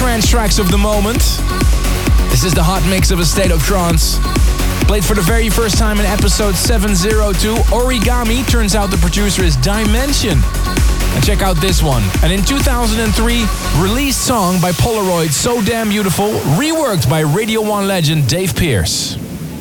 trance tracks of the moment. This is the hot mix of A State of Trance. Played for the very first time in episode 702. Origami, turns out the producer is Dimension. And check out this one. And in 2003, released song by Polaroid, So Damn Beautiful, reworked by Radio 1 legend Dave Pearce.